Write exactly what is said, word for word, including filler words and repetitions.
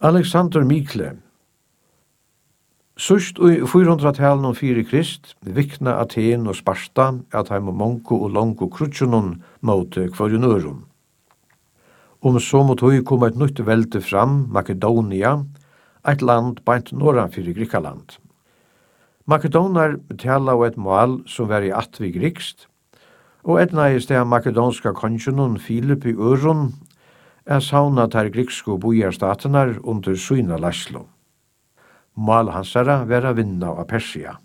Alexander Mikle. Sust i fyrahundratalen og fire Krist, vikna Aten og Sparta, at heim og monko og longo krutjunon mot kvarjunøron. Om så mot høy kom et nytt velde fram, Makedonia, et land beint norran fyrir Grikaland. Makedonar tala og et mål som var i atvi grikst, og etna i sted makedonska konjunon Filip i Øron, er sauna ter griksko bojarstatenar under syna laslo. Mål hansara vera vinna av Persia.